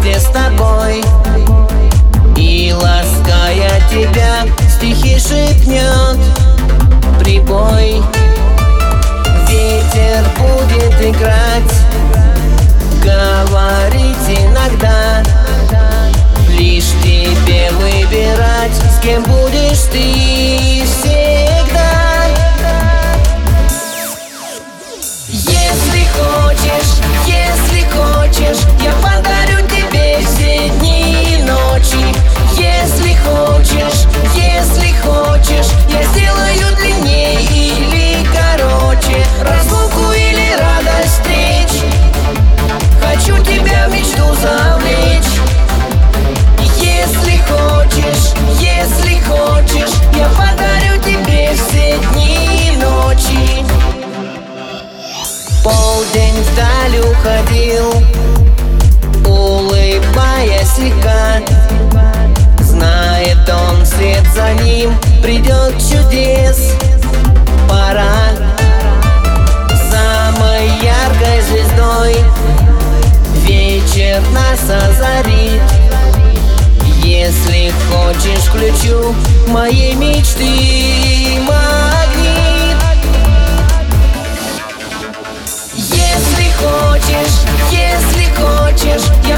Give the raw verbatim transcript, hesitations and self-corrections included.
вместе с тобой, и, лаская тебя, стихи шепнет прибой. Ветер будет играть, говорить иногда, лишь тебе выбирать, с кем будешь ты всегда. Если хочешь, если хочешь, я подарю тебе все дни и ночи. Если хочешь, если хочешь, я сделаю длиннее или короче, разлуку или радость встреч. Хочу тебя в мечту завлечь. Если хочешь, если хочешь, я подарю тебе все дни и ночи. Полдень вдаль уходил, улыбаясь слегка, знает он, вслед за ним придет чудес пора. Самой яркой звездой вечер нас озарит. Если хочешь, включу моей мечты магнит. Если хочешь, если хочешь, я